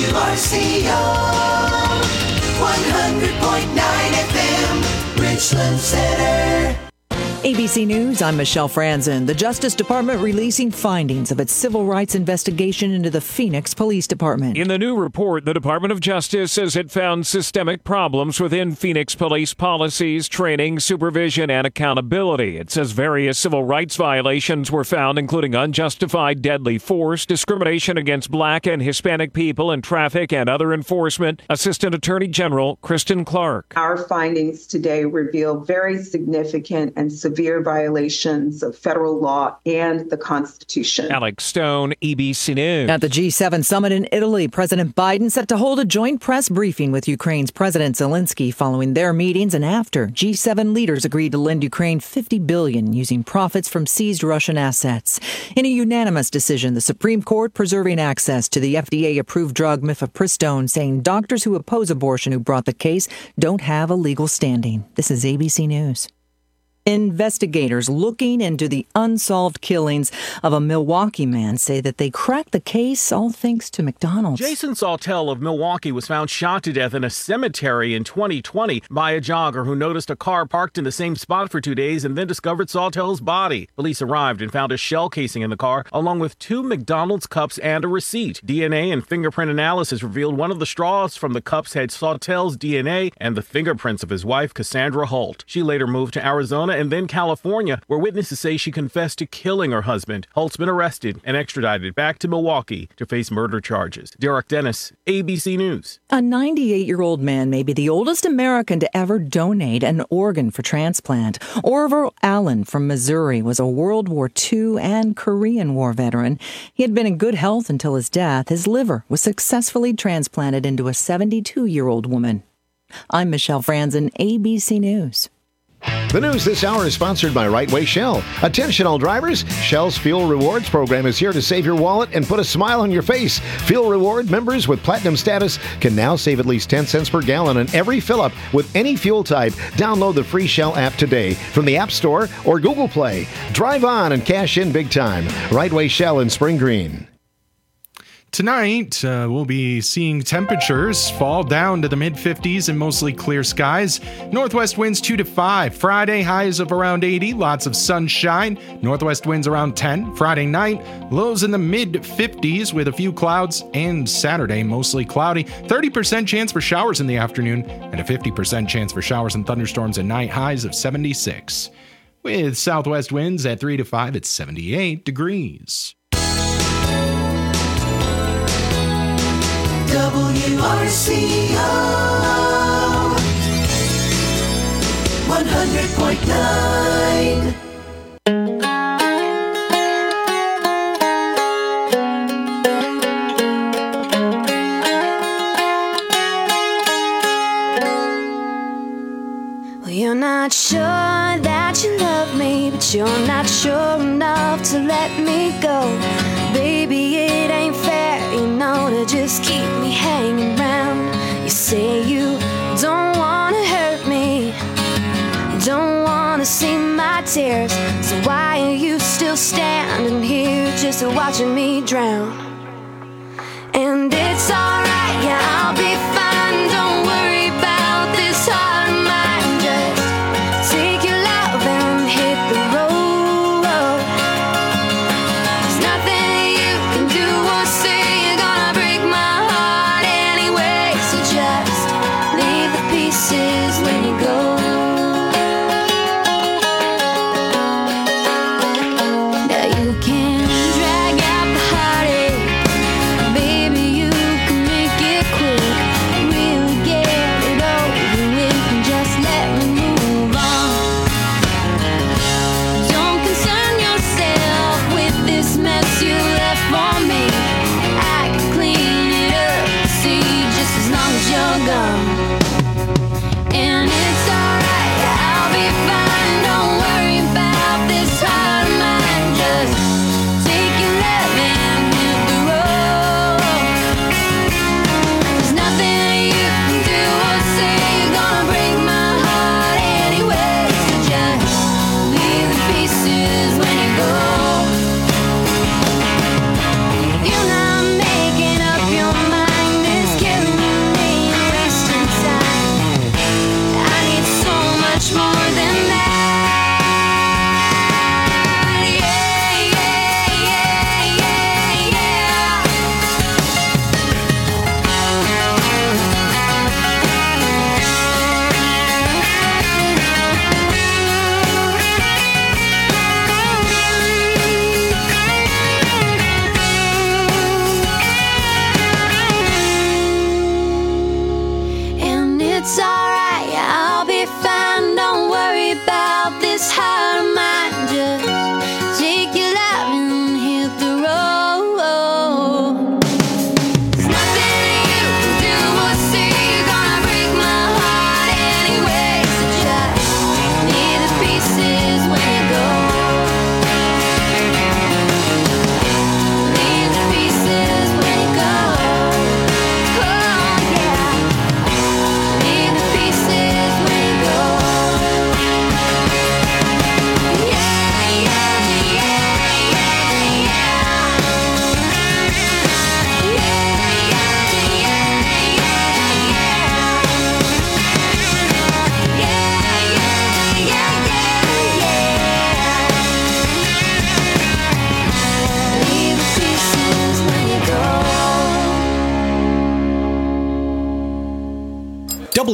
WRCO 100.9 FM, Richland Center. ABC News, I'm Michelle Franzen. The Justice Department releasing findings of its civil rights investigation into the Phoenix Police Department. In the new report, the Department of Justice says it found systemic problems within Phoenix police policies, training, supervision, and accountability. It says various civil rights violations were found, including unjustified deadly force, discrimination against Black and Hispanic people in traffic, and other enforcement. Assistant Attorney General Kristen Clark. Our findings today reveal very significant and severe violations of federal law and the Constitution. Alex Stone, ABC News. At the G7 summit in Italy, President Biden set to hold a joint press briefing with Ukraine's President Zelensky following their meetings and after G7 leaders agreed to lend Ukraine $50 billion using profits from seized Russian assets. In a unanimous decision, the Supreme Court preserving access to the FDA-approved drug mifepristone, saying doctors who oppose abortion who brought the case don't have a legal standing. This is ABC News. Investigators looking into the unsolved killings of a Milwaukee man say that they cracked the case all thanks to McDonald's. Jason Sawtelle of Milwaukee was found shot to death in a cemetery in 2020 by a jogger who noticed a car parked in the same spot for 2 days and then discovered Sawtelle's body. Police arrived and found a shell casing in the car, along with 2 McDonald's cups and a receipt. DNA and fingerprint analysis revealed one of the straws from the cups had Sawtelle's DNA and the fingerprints of his wife, Cassandra Holt. She later moved to Arizona and then California, where witnesses say she confessed to killing her husband. Holt's been arrested and extradited back to Milwaukee to face murder charges. Derek Dennis, ABC News. A 98-year-old man may be the oldest American to ever donate an organ for transplant. Orville Allen from Missouri was a World War II and Korean War veteran. He had been in good health until his death. His liver was successfully transplanted into a 72-year-old woman. I'm Michelle Franzen, ABC News. The news this hour is sponsored by Right Way Shell. Attention all drivers, Shell's Fuel Rewards program is here to save your wallet and put a smile on your face. Fuel Reward members with Platinum status can now save at least 10 cents per gallon on every fill-up with any fuel type. Download the free Shell app today from the App Store or Google Play. Drive on and cash in big time. Right Way Shell in Spring Green. Tonight, we'll be seeing temperatures fall down to the mid-50s and mostly clear skies. Northwest winds 2 to 5. Friday, highs of around 80. Lots of sunshine. Northwest winds around 10. Friday night, lows in the mid-50s with a few clouds. And Saturday, mostly cloudy. 30% chance for showers in the afternoon and a 50% chance for showers and thunderstorms at night. Highs of 76. With southwest winds at 3 to 5, it's 78 degrees. WRCO 100.9. Well, you're not sure that you love me, but you're not sure enough to let me go. Baby, it ain't fair, you know, to just keep me hanging round. You say you don't wanna hurt me, you don't wanna see my tears. So why are you still standing here just watching me drown? And it's alright, yeah, I'll be fine. Don't worry about this heart of mine. Just take your love and hit the road. There's nothing you can do or say, you're gonna break my heart anyway. So just leave the pieces when you go. Now you can drag out the heartache,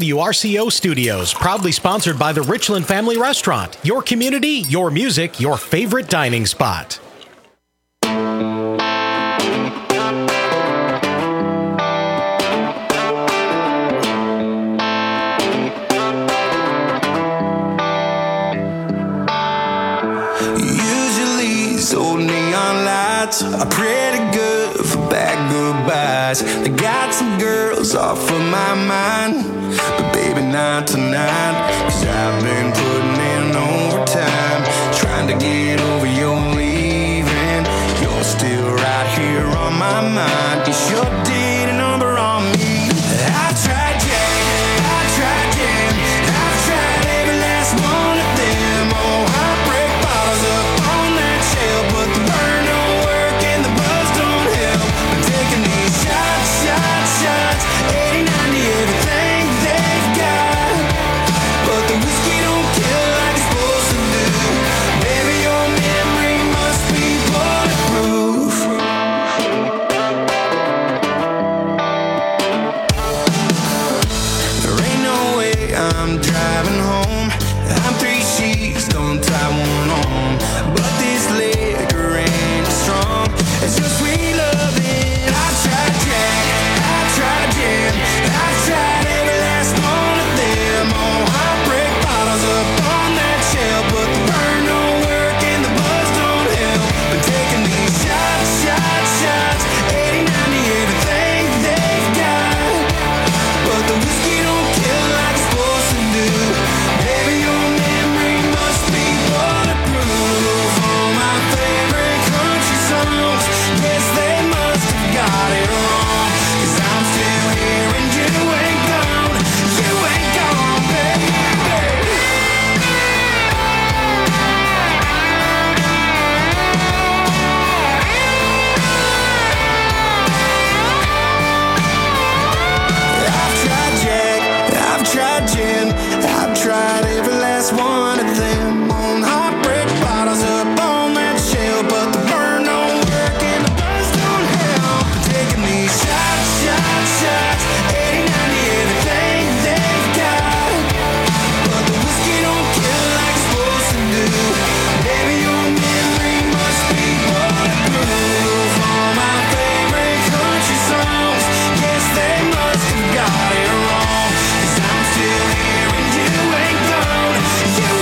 WRCO Studios, proudly sponsored by the Richland Family Restaurant. Your community, your music, your favorite dining spot. Usually, these old neon lights are pretty good for bad goodbyes. They got some girls off of my mind, but baby, not tonight. 'Cause I've been putting in overtime, trying to get over your leaving. You're still right here on my mind. You sure did a number on me. I tried Jack, I tried Jam, I've tried every last one of them. Oh, heartbreak bottles up on that shelf, but the burn don't work and the buzz don't help. I'm taking these shots, 80, 90, everything they've got, but the whiskey don't kill like it's supposed to do. Baby, your memory must be bulletproof. There ain't no way I'm driving home. I'm 3 sheets, don't tie one on. But this liquor ain't as strong as your sweet loving. I've tried Jack, I've tried Jam, I've tried every last one of them. Oh, heartbreak bottles up on that shelf, but the burn don't work and the buzz don't help. Been taking these shots, 80, 90, everything they've got, but the whiskey don't kill like it's supposed to do. Baby, your memory must be bulletproof. All my favorite country songs, yes, they must have got it wrong. 'Cause I'm still here and you ain't gone, baby. I've tried Jack, I've tried Gin, I've tried every last one of them. On heartbreak bottles up on that shelf, but the burn don't work and the buzz don't help. Taking these shots, 80, 90, everything they've got, but the whiskey don't kill like it's supposed to do. Baby, your memory must be bulletproof. All my favorite country songs, yes, they must have got it wrong. 'Cause I'm still here and you ain't gone,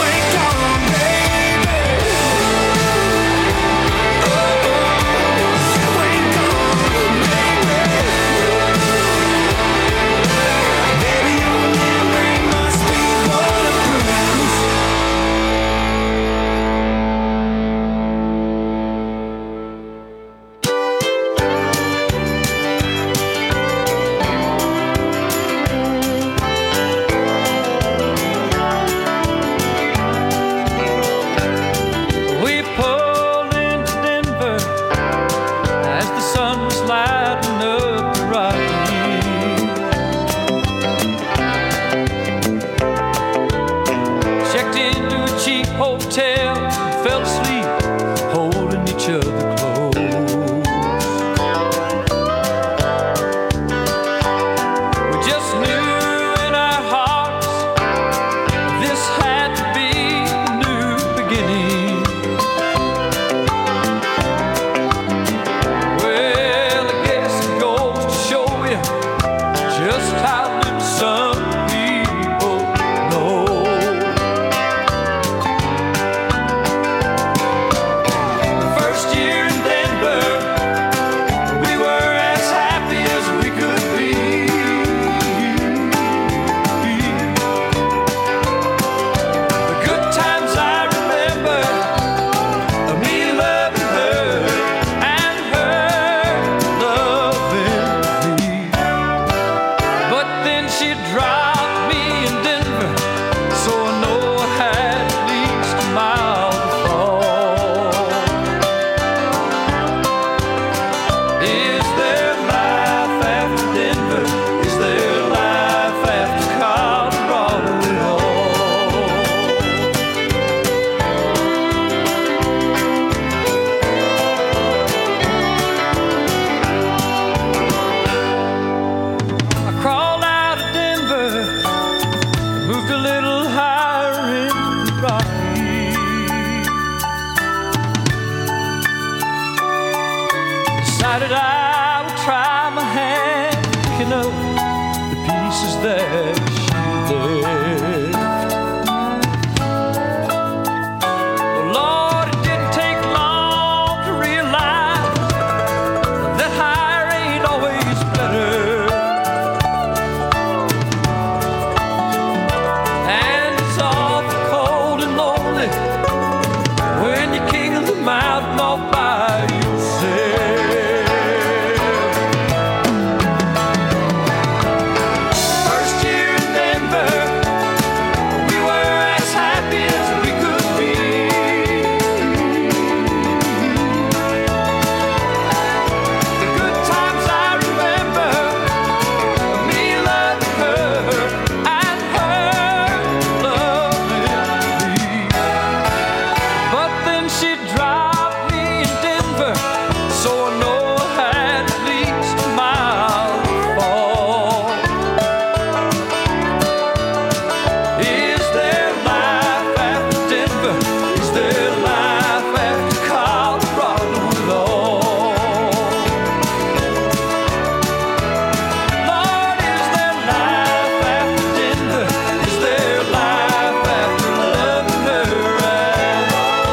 decided I would try my hand picking up the pieces that she left. Well, Lord, it didn't take long to realize that higher ain't always better. And it's awful cold and lonely when you're king of the mountain all by yourself. First year in Denver, we were as happy as we could be. The good times I remember, me loving her and her loving me. But then she dropped me in Denver, so I know I had at least a mile to fall. Is there life after Denver? Is there life after Colorado at all? Lord, is there life after Denver? Is there life after loving her at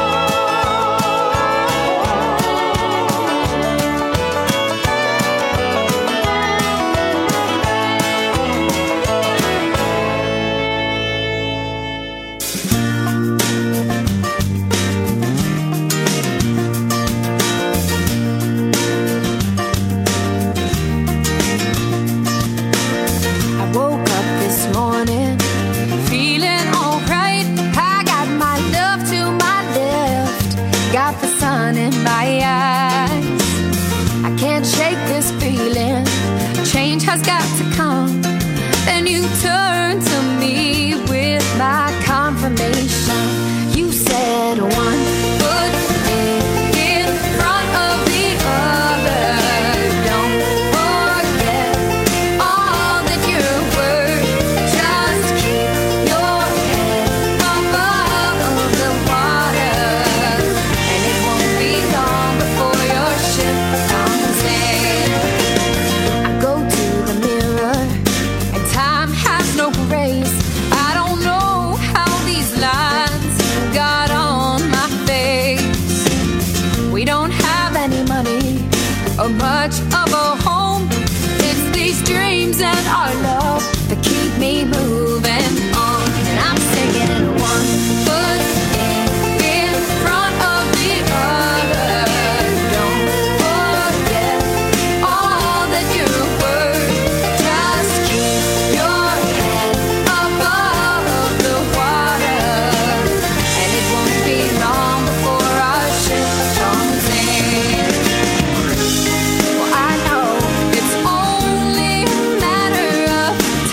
I woke up this morning feeling alright. I got my love to my left, got the sun in my eyes. I can't shake this feeling, change has got to come. Then you turn to me with my confirmation. You said one foot in front of the other. Don't forget all that you're worth. Just keep your head above the water, and it won't be long before your ship comes in. I go to the mirror, and time has no grace. I don't know how these lines got on my face. We don't have any money or much of a home. It's these dreams and our love that keep me moving on. And I'm singing one foot in front of the other. Don't forget all that you're worth. Just keep your head above the water, and it won't be long before our ship comes in. Well, I know it's only a matter of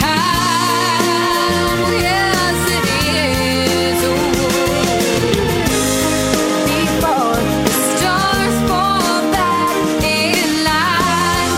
time. Yes, it is. Before the stars fall back in line.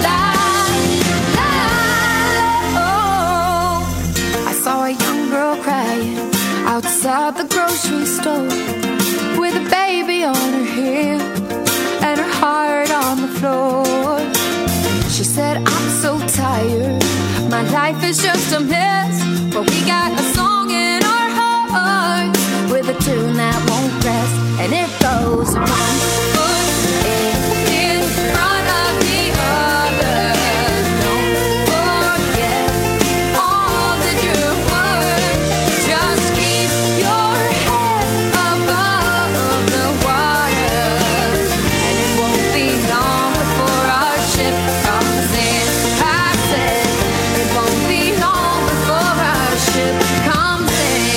Oh, I saw a young girl crying outside the grocery store with a baby on her hip and her heart on the floor. She said, I'm so tired, my life is just a mess, but we got a song in our hearts with a tune that won't rest, and it goes one foot in front of the other. Don't forget all that you're worth. Just keep your head above the water, and it won't be long before our ship comes in. I said it won't be long before our ship comes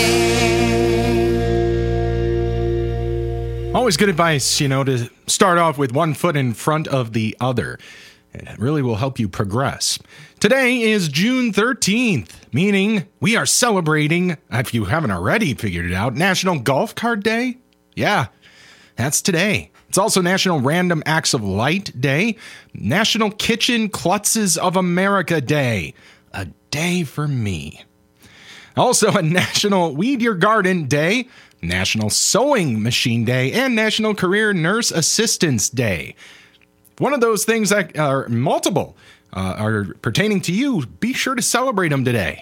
in. Always good advice, to start off with one foot in front of the other. It really will help you progress. Today is June 13th, meaning we are celebrating, if you haven't already figured it out, National Golf Cart Day. Yeah, that's today. It's also National Random Acts of Light Day, National Kitchen Klutzes of America Day, a day for me. Also a National Weed Your Garden Day, National Sewing Machine Day, and National Career Nurse Assistance Day. one of those things that are multiple are pertaining to you, be sure to celebrate them today.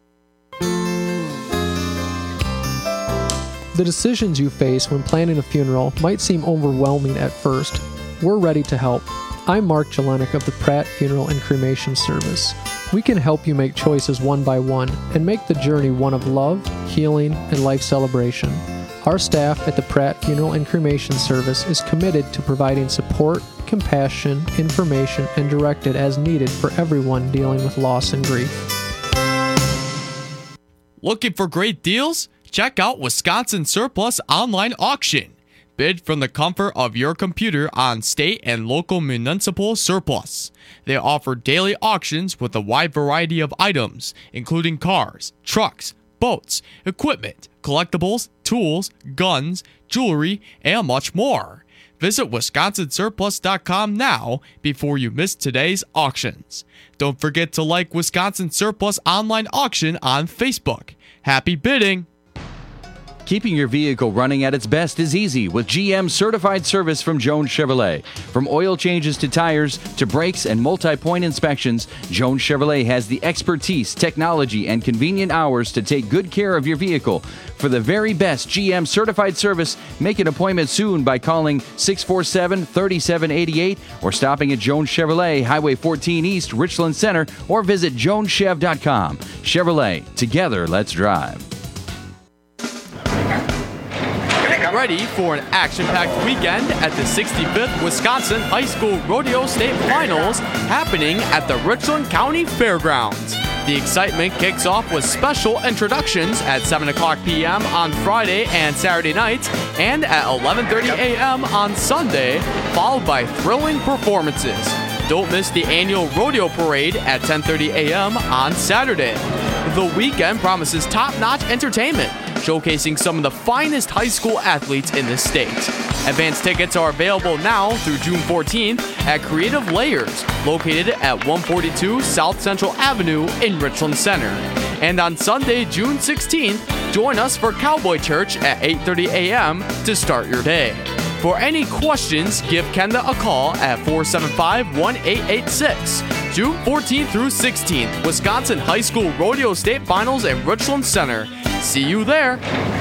The decisions you face when planning a funeral might seem overwhelming at first. We're ready to help. I'm Mark Jelenik of the Pratt Funeral and Cremation Service. We can help you make choices one by one and make the journey one of love, healing, and life celebration. Our staff at the Pratt Funeral and Cremation Service is committed to providing support, compassion, information, and directed as needed for everyone dealing with loss and grief. Looking for great deals? Check out Wisconsin Surplus Online Auction. Bid from the comfort of your computer on state and local municipal surplus. They offer daily auctions with a wide variety of items, including cars, trucks, boats, equipment, collectibles, tools, guns, jewelry, and much more. Visit WisconsinSurplus.com now before you miss today's auctions. Don't forget to like Wisconsin Surplus Online Auction on Facebook. Happy bidding! Keeping your vehicle running at its best is easy with GM certified service from Jones Chevrolet. From oil changes to tires to brakes and multi-point inspections, Jones Chevrolet has the expertise, technology, and convenient hours to take good care of your vehicle. For the very best GM certified service, make an appointment soon by calling 647-3788 or stopping at Jones Chevrolet, Highway 14 East, Richland Center, or visit joneschev.com. Chevrolet, together, let's drive. Ready for an action-packed weekend at the 65th Wisconsin High School Rodeo State Finals happening at the Richland County Fairgrounds. The excitement kicks off with special introductions at 7 o'clock p.m. on Friday and Saturday nights and at 11:30 a.m. on Sunday, followed by thrilling performances. Don't miss the annual rodeo parade at 10:30 a.m. on Saturday. The weekend promises top-notch entertainment, showcasing some of the finest high school athletes in the state. Advance tickets are available now through June 14th at Creative Layers, located at 142 South Central Avenue in Richland Center. And on Sunday, June 16th, join us for Cowboy Church at 8:30 a.m. to start your day. For any questions, give Kenda a call at 475-1886. June 14th through 16th, Wisconsin High School Rodeo State Finals at Richland Center. See you there.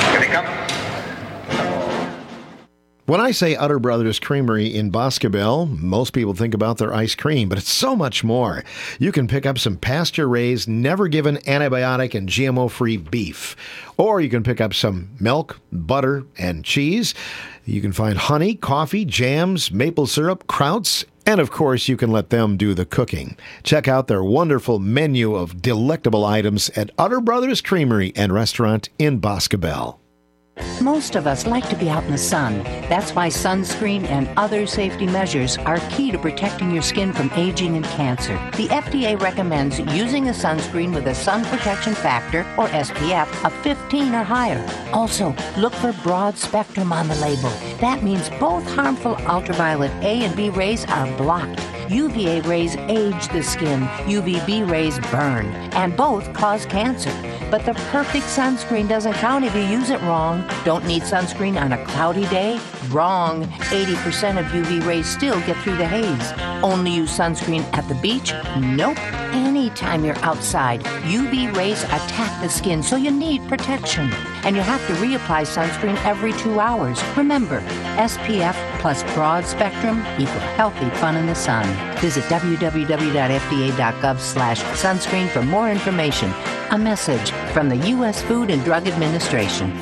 When I say Utter Brothers Creamery in Boscobel, most people think about their ice cream, but it's so much more. You can pick up some pasture-raised, never-given antibiotic and GMO-free beef. Or you can pick up some milk, butter, and cheese. You can find honey, coffee, jams, maple syrup, krauts, and of course, you can let them do the cooking. Check out their wonderful menu of delectable items at Utter Brothers Creamery and Restaurant in Boscobel. Most of us like to be out in the sun. That's why sunscreen and other safety measures are key to protecting your skin from aging and cancer. The FDA recommends using a sunscreen with a sun protection factor, or SPF, of 15 or higher. Also, look for broad spectrum on the label. That means both harmful ultraviolet A and B rays are blocked. UVA rays age the skin, UVB rays burn, and both cause cancer. But the perfect sunscreen doesn't count if you use it wrong. Don't need sunscreen on a cloudy day? Wrong. 80% of UV rays still get through the haze. Only use sunscreen at the beach? Nope. Anytime you're outside, UV rays attack the skin, so you need protection. And you have to reapply sunscreen every 2 hours. Remember, SPF plus broad spectrum equal healthy fun in the sun. Visit www.fda.gov/sunscreen for more information. A message from the U.S. Food and Drug Administration.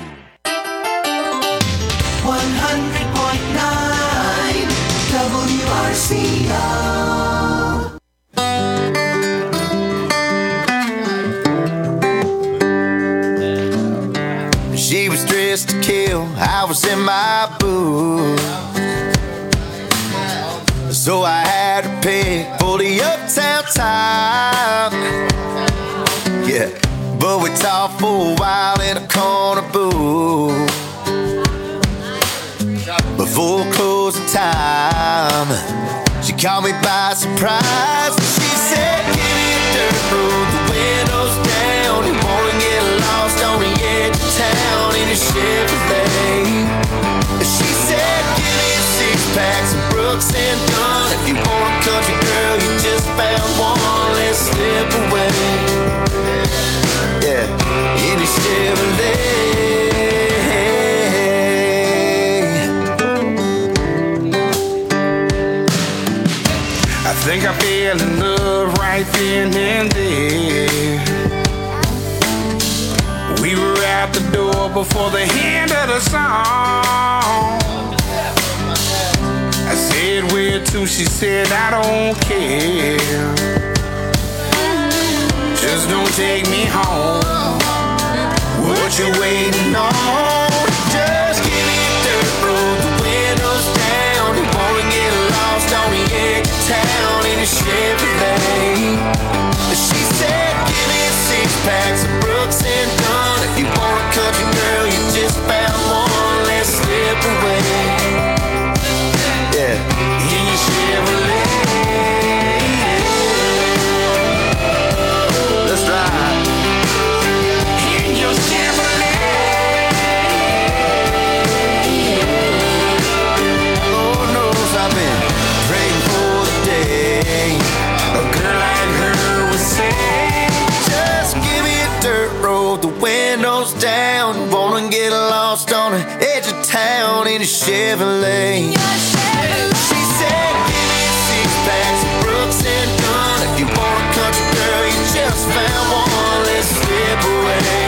100.9 WRCO. She was dressed to kill, I was in my booth. So I had to pick for the uptown time. Yeah, but we talked for a while in a corner booth before closing time. She caught me by surprise. She said, "Give me a dirt road, the windows down. You wanna get lost on the edge of town in a Chevrolet." She said, "Give me a 6 packs of Brooks and Dunn. If you want a country girl, you just found one less step away. Yeah, in a Chevrolet. I think I fell in love right then and there. We were out the door before the end of the song. I said, where to? She said, I don't care. Just don't take me home. What you waiting on? Just give me a dirt road, the windows down. You wanna get lost on the edge of town in a Chevrolet. She said, give me 6 packs of Brooks and Dunn. If you want a country girl, you just found one less slip away. Yeah, in your Chevrolet. Let's ride in your Chevrolet. Lord knows I've been praying for the day a girl like her would say, just give me a dirt road, the windows down. Wanna get lost on the edge of town in a Chevrolet. She said, give me 6 packs of Brooks and Dunn. If you want a country girl, you just found one less slip away.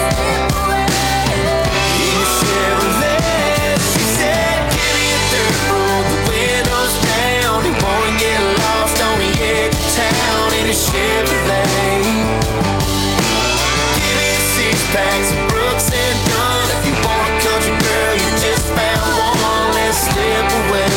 In a Chevrolet. She said, give me a dirt road, the windows down. You wanna get lost on the edge of town in a Chevrolet. Give me 6 packs of Brooks and Dunn. If you want a country girl, you just found one less slip away.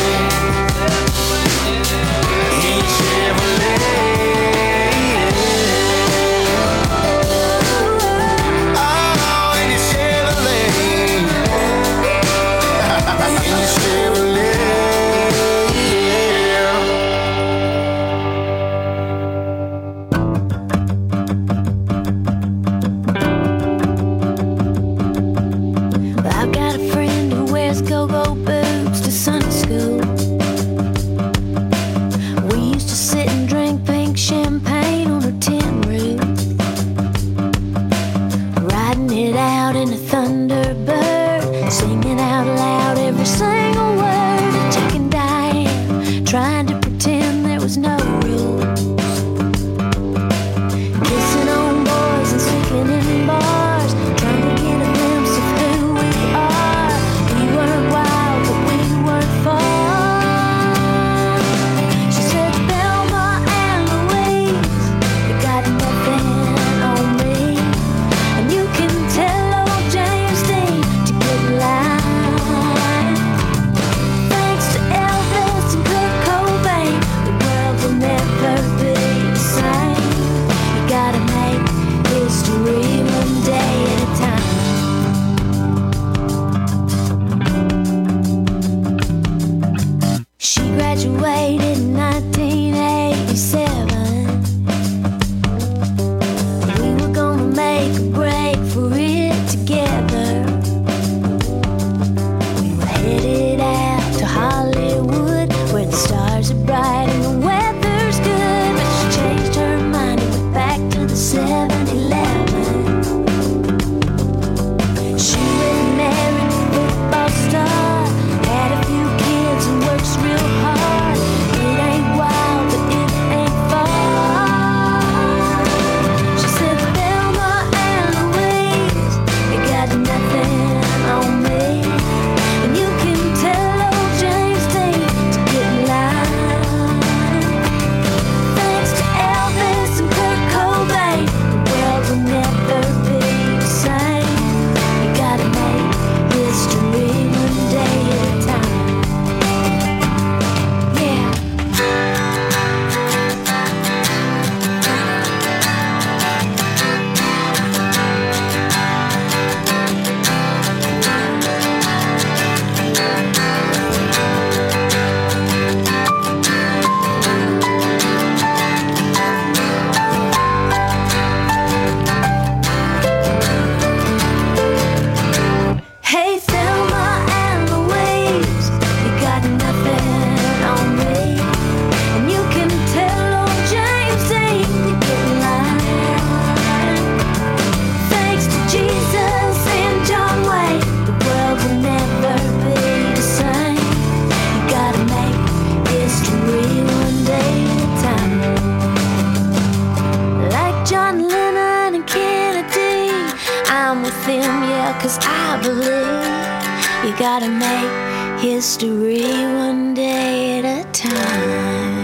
'cause I believe you gotta make history one day at a time.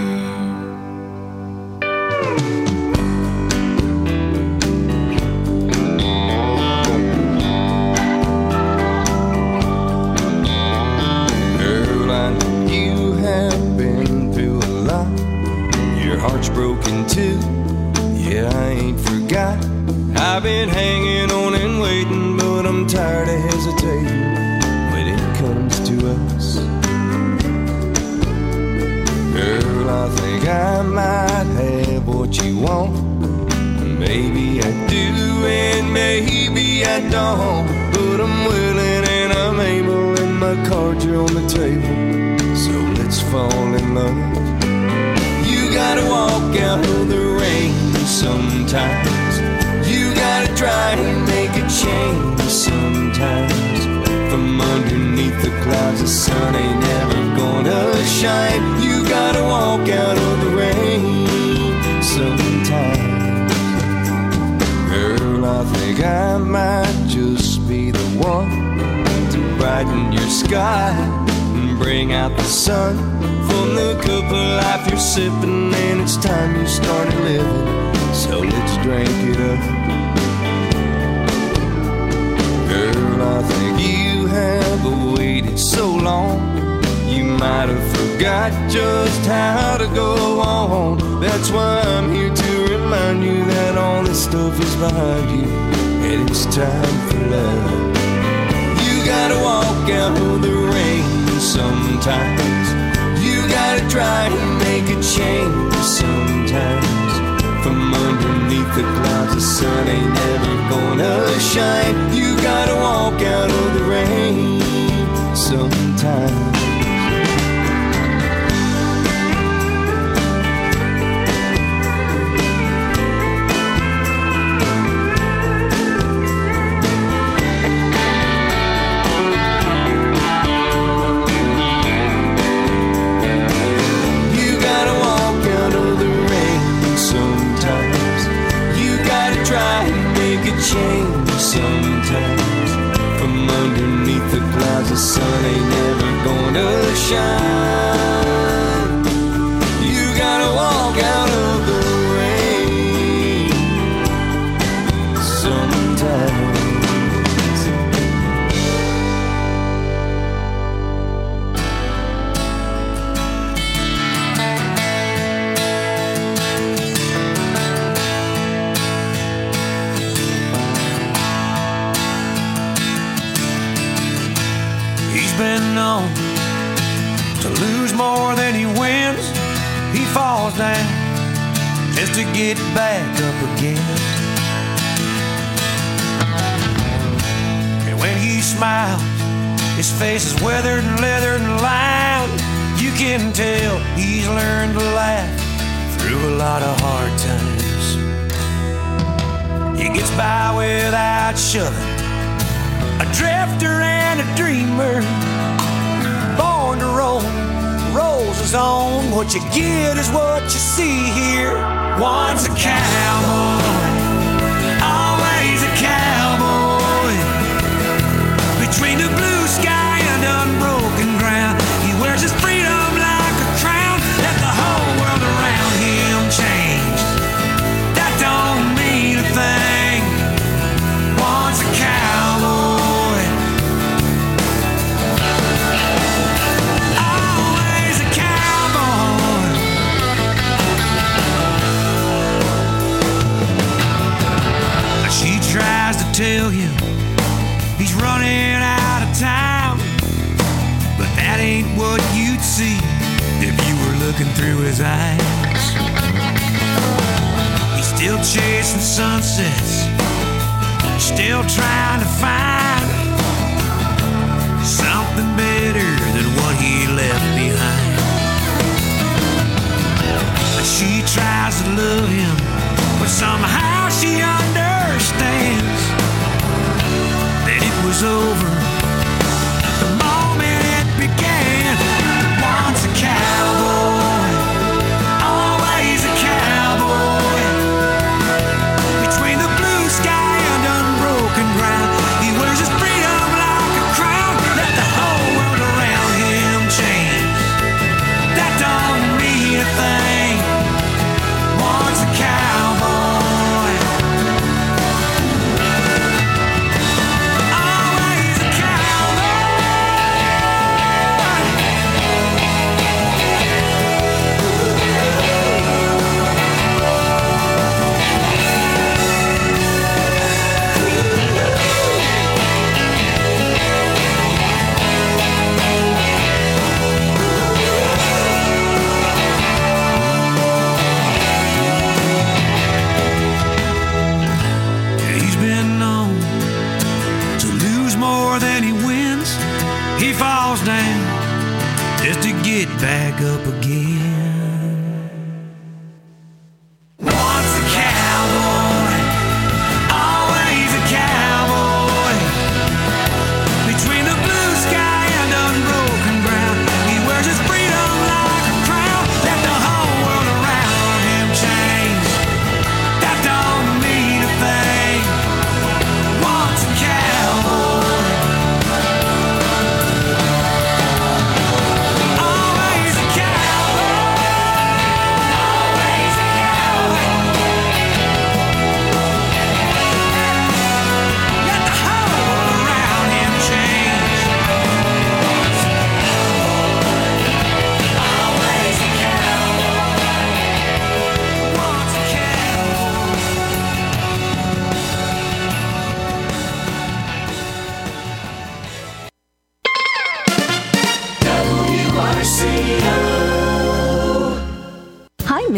Girl, I know you have been through a lot. Your heart's broken too. Yeah, I ain't forgot. I've been hanging on and waiting, but I'm tired of hesitating when it comes to us. Girl, I think I might have what you want. Maybe I do and maybe I don't, but I'm willing and I'm able and my cards are on the table. So let's fall in love. You gotta walk out of the rain sometimes. You gotta try and make a change sometimes. From underneath the clouds, the sun ain't never gonna shine. You gotta walk out of the rain sometimes. Girl, I think I might just be the one to brighten your sky and bring out the sun from the cup of life you're sipping, and it's time you started living. So let's drink it up. Girl, I think you have waited so long, you might have forgot just how to go on. That's why I'm here to remind you that all this stuff is behind you, and it's time for love. You gotta walk out of the rain sometimes. You gotta try and make a change sometimes. From underneath the clouds, the sun ain't never gonna shine. You gotta walk out of the rain sometimes. Change sometimes. From underneath the clouds, the sun ain't never gonna shine. You gotta walk out of the rain sometimes. Been known to lose more than he wins. He falls down just to get back up again. And when he smiles, his face is weathered and leathered and lined. You can tell he's learned to laugh through a lot of hard times. He gets by without shoving, a drifter and a dreamer, born to roll, rolls his own. What you get is what you see here. Once a cowboy, always a cowboy. Between the blue sky and unbroken ground, he wears his freedom like a crown. Let the whole world around him change, that don't mean a thing. Once a cowboy, tries to tell you he's running out of time, but that ain't what you'd see if you were looking through his eyes. He's still chasing sunsets, still trying to find something better than what he left behind. She tries to love him, but somehow she understands that it was over the moment it began. Once a cowboy, always a cowboy. Between the blue sky and unbroken ground, he wears his freedom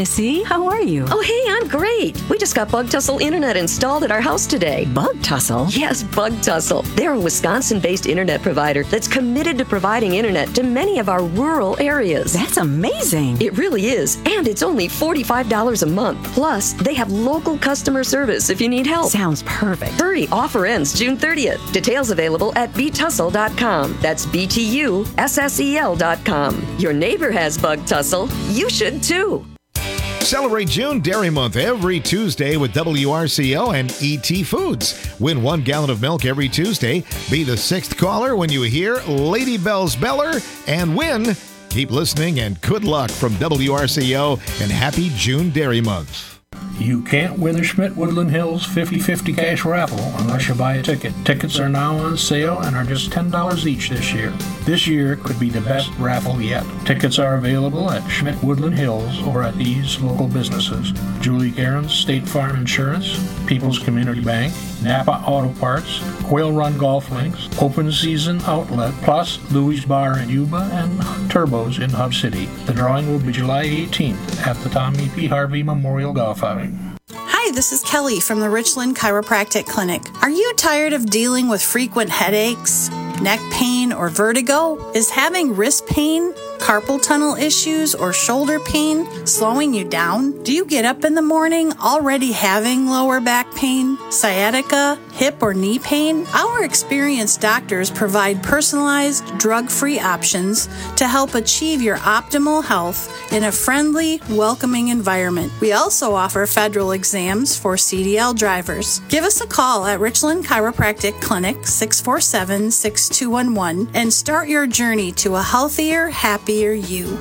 Missy. How are you? Oh, hey, I'm great. We just got Bug Tussle Internet installed at our house today. Bug Tussle? Yes, Bug Tussle. They're a Wisconsin-based internet provider that's committed to providing internet to many of our rural areas. That's amazing. It really is. And it's only $45 a month. Plus, they have local customer service if you need help. Sounds perfect. Hurry, offer ends June 30th. Details available at btussle.com. That's BTUSSEL.com. Your neighbor has Bug Tussle. You should too. Celebrate June Dairy Month every Tuesday with WRCO and ET Foods. Win 1 gallon of milk every Tuesday. Be the 6th caller when you hear Lady Bell's Beller and win. Keep listening and good luck from WRCO and happy June Dairy Month. You can't win the Schmidt Woodland Hills 50/50 cash raffle unless you buy a ticket. Tickets are now on sale and are just $10 each this year. This year could be the best raffle yet. Tickets are available at Schmidt Woodland Hills or at these local businesses: Julie Garen's State Farm Insurance, People's Community Bank, Napa Auto Parts, Quail Run Golf Links, Open Season Outlet, plus Louis Bar in Yuba and Turbos in Hub City. The drawing will be July 18th at the Tommy P. Harvey Memorial Golf Outing. Hi, this is Kelly from the Richland Chiropractic Clinic. Are you tired of dealing with frequent headaches, neck pain, or vertigo? Is having wrist pain, carpal tunnel issues, or shoulder pain slowing you down? Do you get up in the morning already having lower back pain, sciatica, hip or knee pain? Our experienced doctors provide personalized, drug-free options to help achieve your optimal health in a friendly, welcoming environment. We also offer federal exams for CDL drivers. Give us a call at Richland Chiropractic Clinic, 647-6211, and start your journey to a healthier, happier you.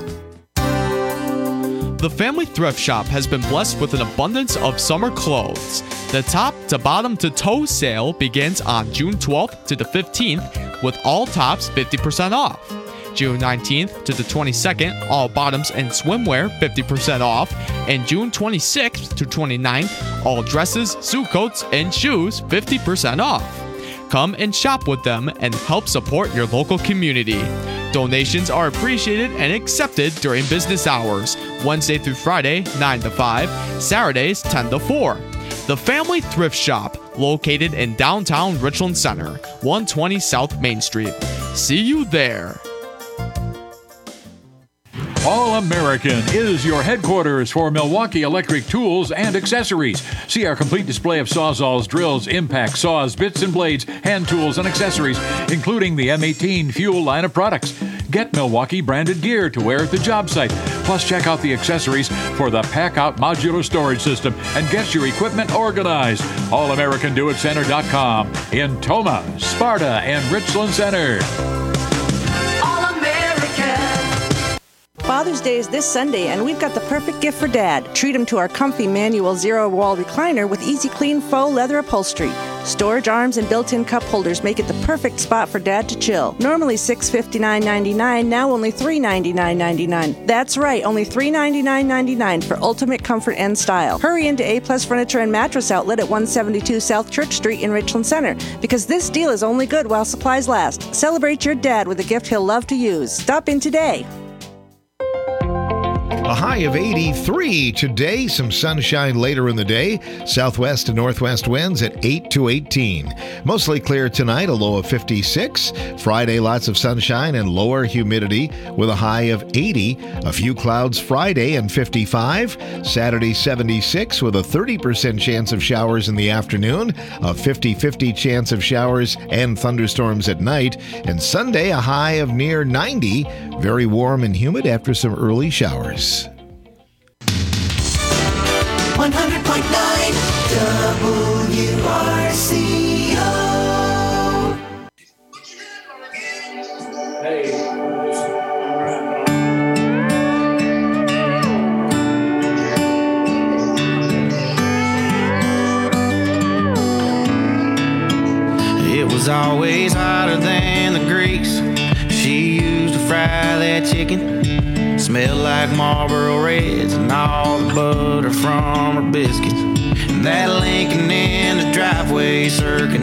The Family Thrift Shop has been blessed with an abundance of summer clothes. The top to bottom to toe sale begins on June 12th to the 15th with all tops 50% off. June 19th to the 22nd, all bottoms and swimwear 50% off. And June 26th to 29th, all dresses, suit coats, and shoes 50% off. Come and shop with them and help support your local community. Donations are appreciated and accepted during business hours, Wednesday through Friday, 9 to 5, Saturdays, 10 to 4. The Family Thrift Shop, located in downtown Richland Center, 120 South Main Street. See you there. All American is your headquarters for Milwaukee electric tools and accessories. See our complete display of sawzalls, drills, impact saws, bits and blades, hand tools, and accessories, including the M18 Fuel line of products. Get Milwaukee branded gear to wear at the job site. Plus, check out the accessories for the Pack-Out modular storage system and get your equipment organized. AllAmericanDoItCenter.com in Toma, Sparta, and Richland Center. Father's Day is this Sunday, and we've got the perfect gift for Dad. Treat him to our comfy manual zero-wall recliner with easy clean faux leather upholstery. Storage arms and built-in cup holders make it the perfect spot for Dad to chill. Normally $659.99, now only $399.99. That's right, only $399.99 for ultimate comfort and style. Hurry into A-Plus Furniture and Mattress Outlet at 172 South Church Street in Richland Center, because this deal is only good while supplies last. Celebrate your dad with a gift he'll love to use. Stop in today. A high of 83 today, some sunshine later in the day. Southwest to northwest winds at 8 to 18. Mostly clear tonight, a low of 56. Friday, lots of sunshine and lower humidity with a high of 80. A few clouds Friday and 55. Saturday, 76 with a 30% chance of showers in the afternoon. A 50-50 chance of showers and thunderstorms at night. And Sunday, a high of near 90. Very warm and humid after some early showers. 100.9 WRCO. It was always hotter than the grease she used to fry that chicken. Smelled like Marlboro Reds and all the butter from her biscuits. And that Lincoln in the driveway circa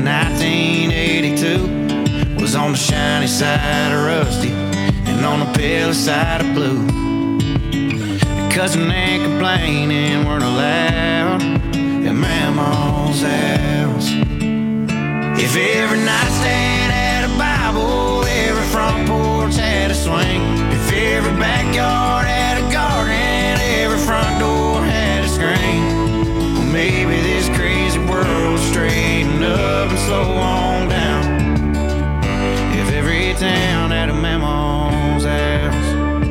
1982 was on the shiny side of rusty and on the pale side of blue. Cussing and complaining weren't allowed at Mama's house. If every nightstand had a Bible, every front porch had a swing. If every backyard had a garden, every front door had a screen. Well, maybe this crazy world would straighten up and slow on down if every town had a Mama's house.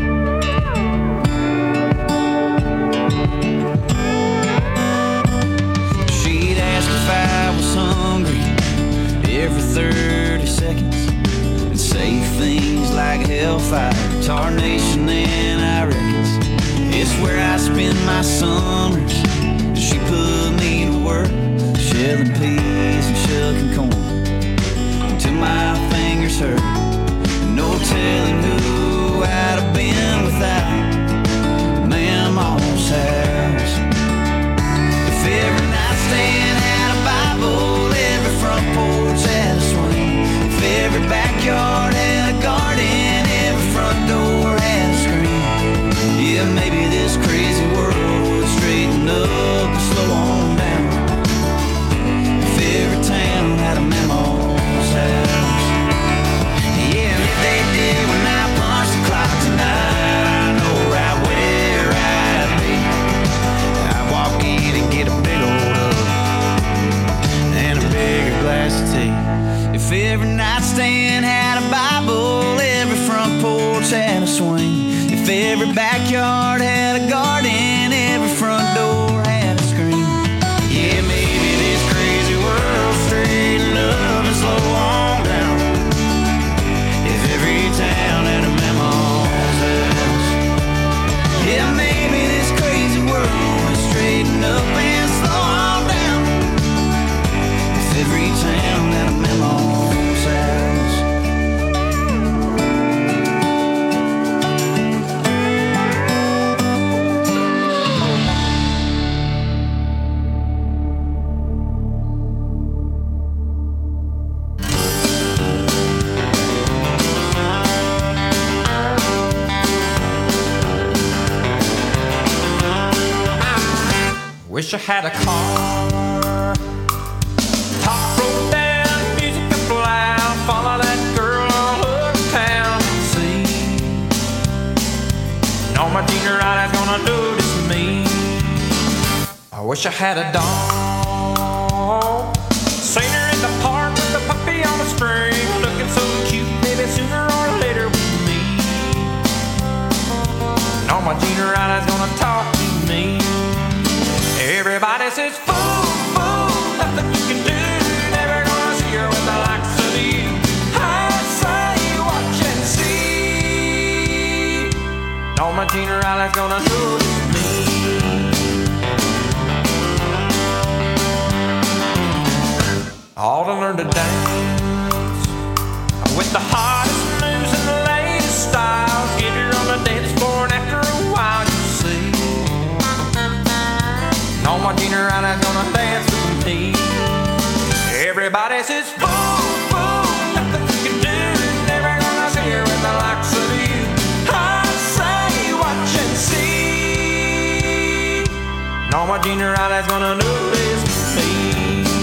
She'd ask if I was hungry every 30 seconds and say things like hellfire, tarnation, and I reckons it's where I spend my summers. She put me to work, shelling peas and shucking corn until my fingers hurt. No telling who I'd have been without Mama's house. If every nightstand had a Bible, every front porch had a swing. If every backyard had a garden, every front door had a screen. Yeah, maybe this crazy world would straighten up and slow on down if every town had a Mama's house. Yeah, and if they did when I punch the clock tonight, I know right where I'd be. I'd walk in and get a big old hug and a bigger glass of tea. If every nightstand had a Bible, every front porch had a swing. If every backyard had a garden, every front door had a screen. Yeah, maybe this crazy world straighten up and slow on down if every town had a Mama's house. Yeah, maybe this crazy world would straighten up and slow on down if every town had a Mama's house. Wish I had a car, top road down, music up loud, follow that girl all over town. See, no, my junior eyes gonna notice me. I wish I had a dog, seen her in the park with a puppy on a string, looking so cute, maybe sooner or later with me. No, my junior eyes gonna talk to me. Everybody says, fool, fool, nothing you can do. Never gonna see her with the likes of you. I say, watch and see. No, my junior eyes gonna notice me. All to learn to dance with the hottest moves and the latest styles. Get her on the dance floor and after a while you see. No, my junior eyes gonna dance with me. Everybody says, fool, fool, nothing you can do. Never gonna see her with the likes of you. I say, watch and see. No, my junior eyes gonna notice me.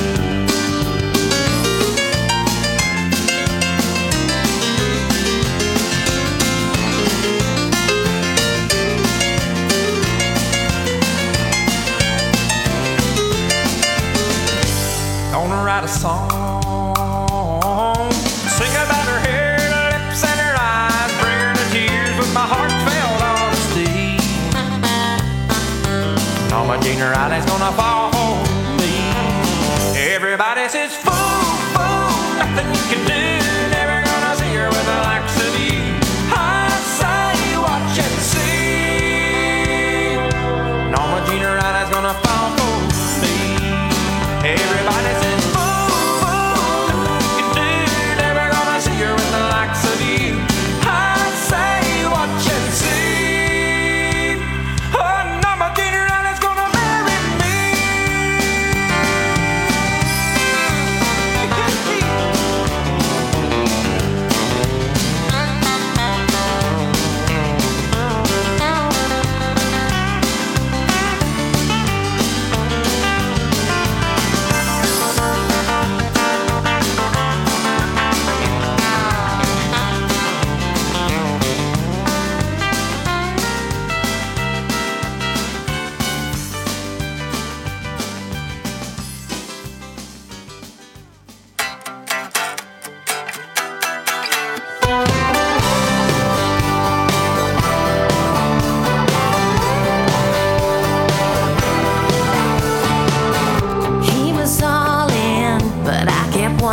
Gonna write a song, sing about her hair, her lips, and her eyes, bring her to tears with my heartfelt honesty. And all my junior eyes gonna fall for me. Everybody says, fool, fool, nothing you can do. Never gonna see her with the likes of you. I say, watch and see. And all my junior eyes gonna fall for me. Everybody says, fool, fool, nothing you can do. Never gonna see her with the likes of you. I say, watch and see. Oh, no, my junior is gonna marry me.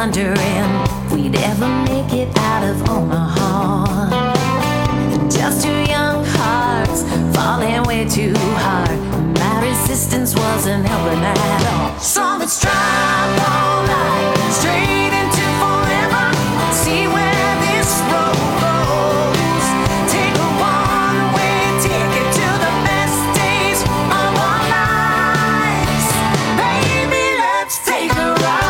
wondering if we'd ever make it out of Omaha. Just two young hearts falling way too hard. My resistance wasn't helping at all. So let's drive all night straight into forever. See where this road goes. Take a one-way ticket to the best days of our lives. Baby, let's take a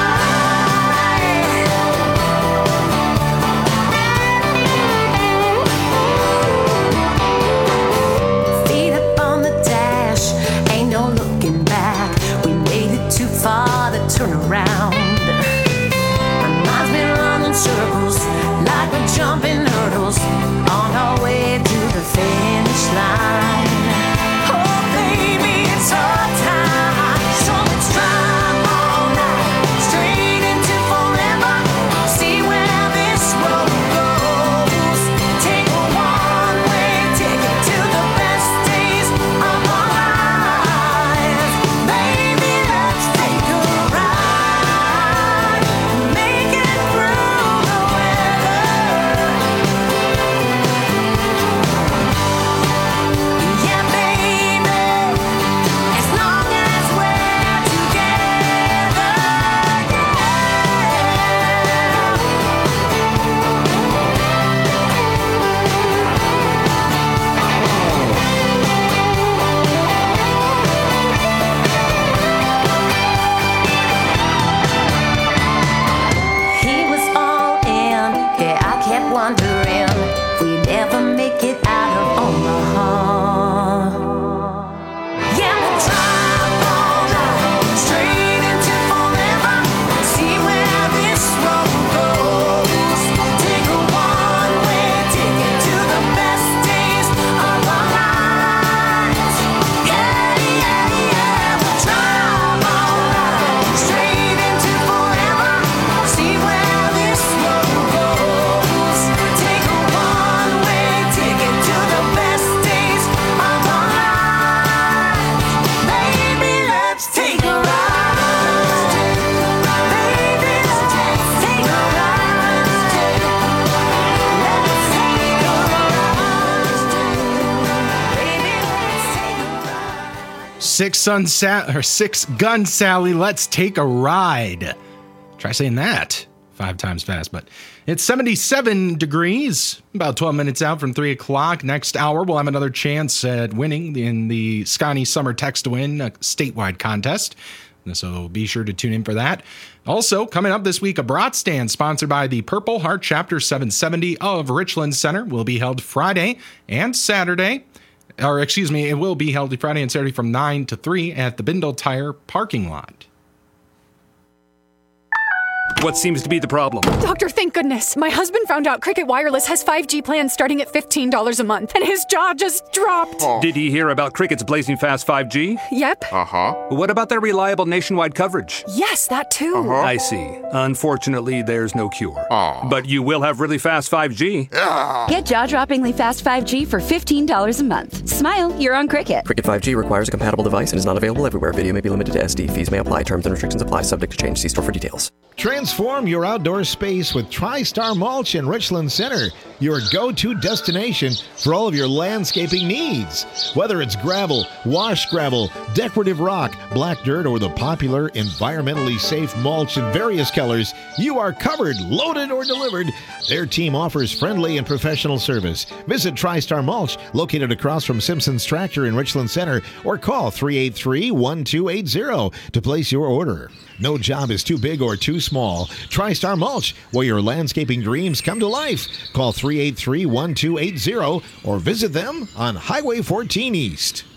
far to turn around. My mind's been running circles like we're jumping hurdles on our way to the finish line. Oh baby, it's our time. So let's drive all night straight into forever. See where this road goes. Take a one-way ticket to the best days of our lives. Baby, let's take a ride, make it through the weather. Yeah, baby, as long as we're together, He was all in, yeah, I kept wondering if we'd ever make it out of Omaha. Yeah, we'll drive all night straight into forever. See where this road goes. Take a one-way ticket to the best days of our lives. Yeah, yeah, yeah, we'll drive all night straight into forever. See where this road goes. Take a one-way ticket to the best days of our lives. Baby, let's take a ride. Baby, let's take a ride. Let's take a ride. Baby, let's take a ride. Six Gun Sally, let's take a ride. Try saying that 5 times fast, but it's 77 degrees, about 12 minutes out from 3 o'clock. Next hour, we'll have another chance at winning in the Scotty Summer Text to Win statewide contest. So be sure to tune in for that. Also, coming up this week, a brat stand sponsored by the Purple Heart Chapter 770 of Richland Center will be held Friday and Saturday. Or, excuse me, it will be held Friday and Saturday from 9 to 3 at the Bindle Tire parking lot. What seems to be the problem? Doctor, thank goodness. My husband found out Cricket Wireless has 5G plans starting at $15 a month, and his jaw just dropped. Did he hear about Cricket's blazing fast 5G? Yep. What about their reliable nationwide coverage? Yes, that too. I see. Unfortunately, there's no cure. But you will have really fast 5G. Get jaw-droppingly fast 5G for $15 a month. Smile, you're on Cricket. Cricket 5G requires a compatible device and is not available everywhere. Video may be limited to SD. Fees may apply. Terms and restrictions apply. Subject to change. See store for details. Transform your outdoor space with TriStar Mulch in Richland Center, your go-to destination for all of your landscaping needs. Whether it's gravel, wash gravel, decorative rock, black dirt, or the popular environmentally safe mulch in various colors, you are covered, loaded, or delivered. Their team offers friendly and professional service. Visit TriStar Mulch, located across from Simpson's Tractor in Richland Center, or call 383-1280 to place your order. No job is too big or too small. TriStar Mulch, where your landscaping dreams come to life. Call 383-1280 or visit them on Highway 14 East.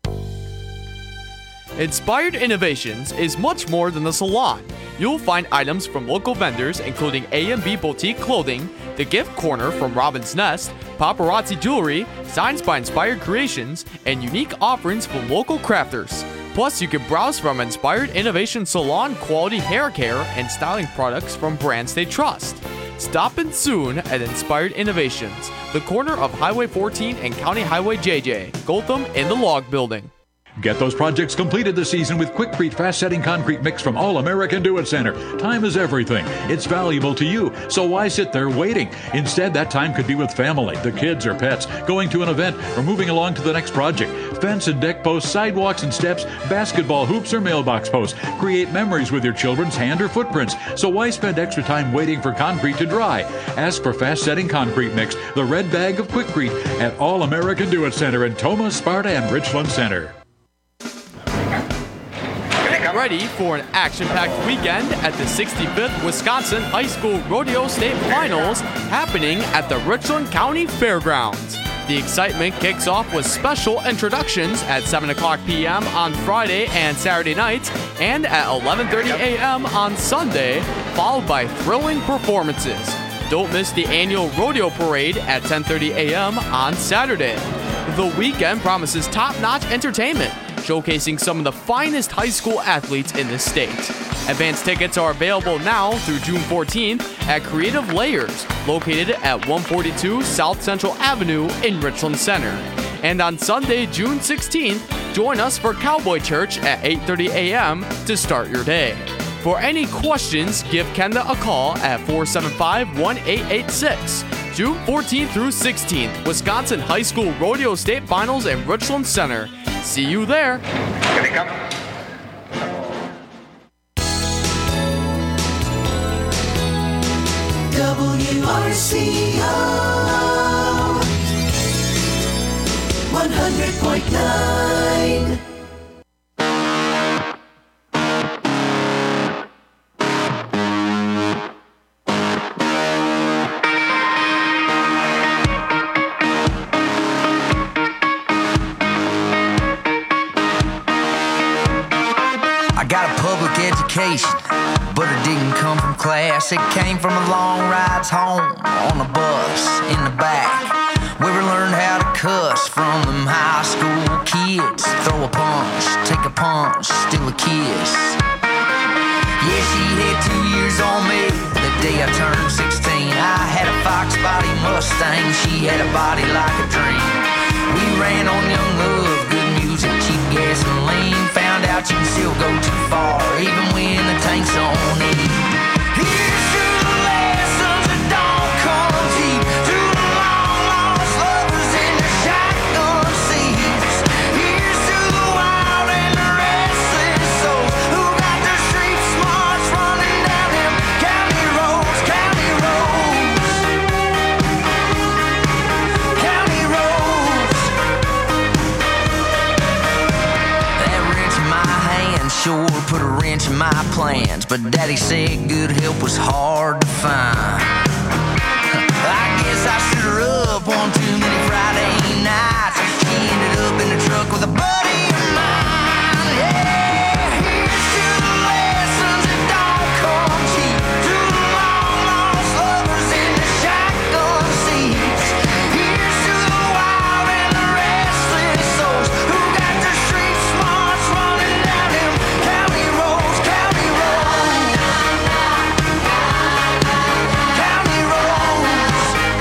Inspired Innovations is much more than a salon. You'll find items from local vendors including A&B Boutique Clothing, The Gift Corner from Robin's Nest, Paparazzi Jewelry, Signs by Inspired Creations, and unique offerings from local crafters. Plus, you can browse from Inspired Innovation Salon quality hair care and styling products from brands they trust. Stop in soon at Inspired Innovations, the corner of Highway 14 and County Highway JJ, Gotham in the Log Building. Get those projects completed this season with Quikrete fast-setting concrete mix from All American Do-It Center. Time is everything. It's valuable to you, so why sit there waiting? Instead, that time could be with family, the kids or pets, going to an event, or moving along to the next project. Fence and deck posts, sidewalks and steps, basketball hoops, or mailbox posts. Create memories with your children's hand or footprints, so why spend extra time waiting for concrete to dry? Ask for fast-setting concrete mix, the red bag of Quikrete, at All American Do-It Center in Toma, Sparta, and Richland Center. Get ready for an action-packed weekend at the 65th Wisconsin High School Rodeo State Finals happening at the Richland County Fairgrounds. The excitement kicks off with special introductions at 7 o'clock p.m. on Friday and Saturday nights and at 11:30 a.m. on Sunday, followed by thrilling performances. Don't miss the annual rodeo parade at 10:30 a.m. on Saturday. The weekend promises top-notch entertainment, showcasing some of the finest high school athletes in the state. Advance tickets are available now through June 14th at Creative Layers, located at 142 South Central Avenue in Richland Center. And on Sunday, June 16th, join us for Cowboy Church at 8:30 a.m. to start your day. For any questions, give Kenda a call at 475-1886. June 14th through 16th, Wisconsin High School Rodeo State Finals in Richland Center. See you there. Here they come. WRCO 100.9. But it didn't come from class. It came from the long rides home on the bus in the back. We were learned how to cuss from them high school kids. Throw a punch, take a punch, steal a kiss. Yeah, she had 2 years on me the day I turned 16. I had a Fox body Mustang. She had a body like a dream. We ran on young love, good music, cheap gasoline. Found out you can still go too far, even when the tank's on E. Here's to the lessons that don't come cheap, to the long lost lovers in the shotgun seats. Here's to the wild and the restless souls who got their street smarts running down them county roads, county roads, county roads. That wrench in my hand sure put a wrench in my plans, but Daddy said good help was hard to find. I guess I stood her up on too many Friday nights. She ended up in the truck with a buddy of mine. Yeah, here's to the lessons that don't come cheap, to the long lost lovers in the shotgun seats. Here's to the wild and the restless souls who got their street smarts running down them county roads, county roads, county roads.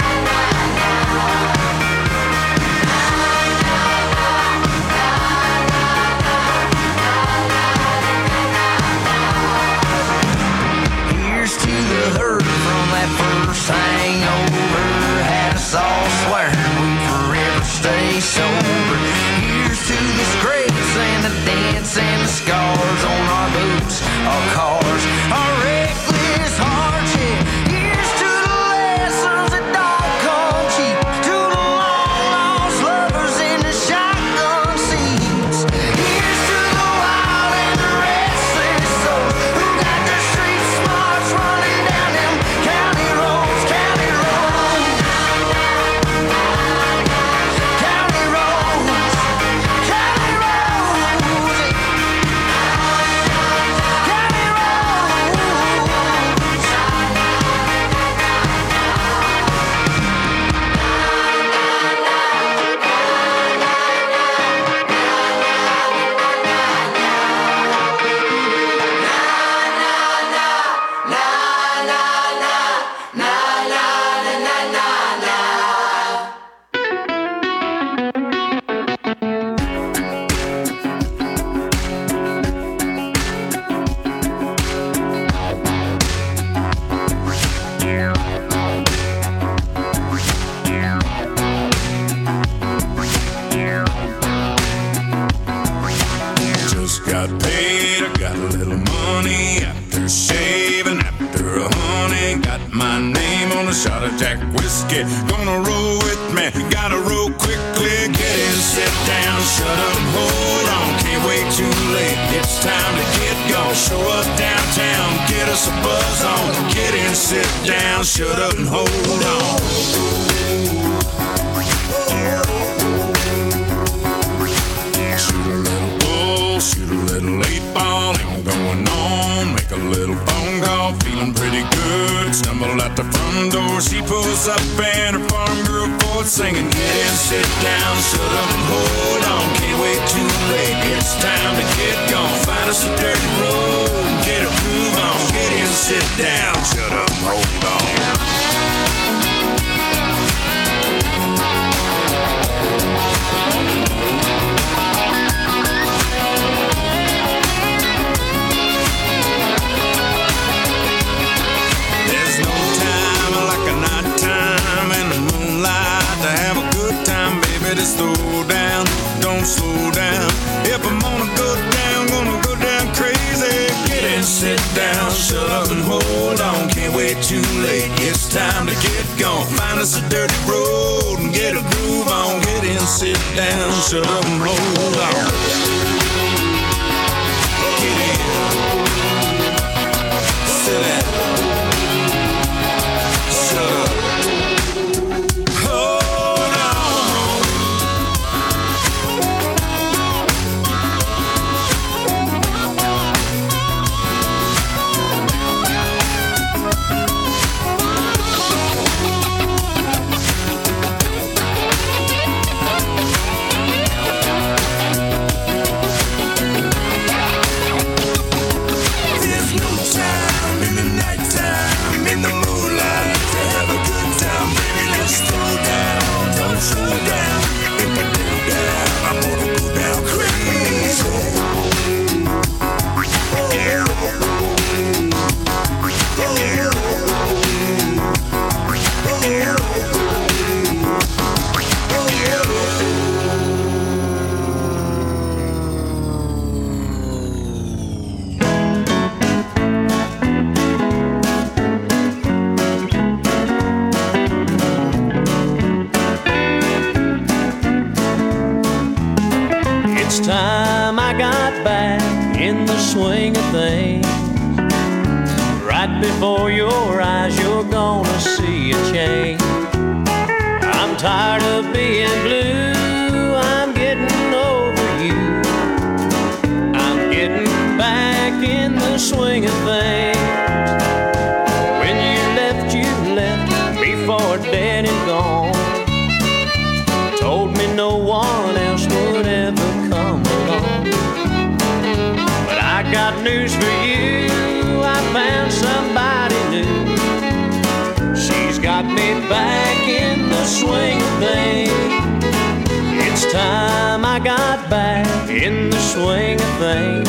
Here's to the hurt from that first hangover. Had us all swearing we'd forever stay sober. Here's to the scrapes and the dents and the scars on our boots, our cars, our reckless hearts. Yeah. Here's to the lessons that don't come cheap, to the long lost lovers in the shotgun seats. Here's to the wild and the restless souls who got their street smarts running down them county roads, county roads, county roads, county roads, county roads. got paid, I got a little money. After shaving, after a honey, got my name on a shot of Jack whiskey. Gonna roll with me, gotta roll quickly. Get in, sit down, shut up and hold on. Can't wait too late, it's time to get gone. Show up downtown, get us a buzz on. Get in, sit down, shut up and hold on. Shoot a little bull, shoot a little 8-ball, ain't going on. Make a little phone call, feeling pretty good. Stumble out the front door, she pulls up and her farm girl voice singing. Get in, sit down, shut up and hold on. Can't wait too late, it's time to get gone. Find us a dirty road and get a groove on. Get in, sit down, shut up and hold on. Slow down, don't slow down. If I'm gonna go down crazy. Get in, sit down, shut up and hold on. Can't wait too late, it's time to get gone. Find us a dirty road and get a groove on. Get in, sit down, shut up and hold on. Get in, sit down, shut up. Time I got back in the swing of things. Right before your eyes, you're gonna see a change. I'm tired of being blue, I'm getting over you. I'm getting back in the swing of things. When you left me for dead and gone. Told me no one else would ever come along. But I got news for you, I found somebody new. She's got me back in the swing of things. It's time I got back in the swing of things.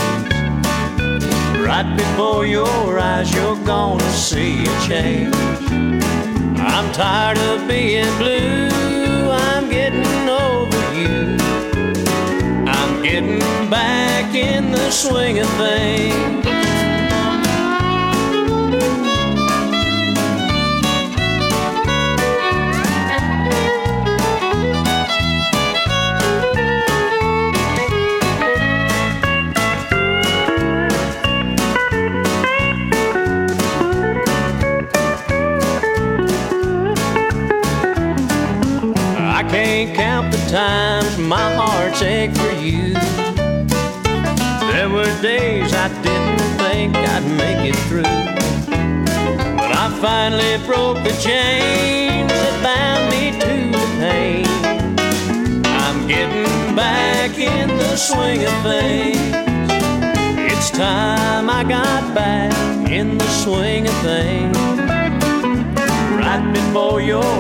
Right before your eyes, you're gonna see a change. I'm tired of being blue, I'm getting over you. I'm getting back in the swing of things. I can't count the times my heart's ached for you. There were days I didn't think I'd make it through, but I finally broke the chains that bound me to the pain. I'm getting back in the swing of things. It's time I got back in the swing of things. Right before your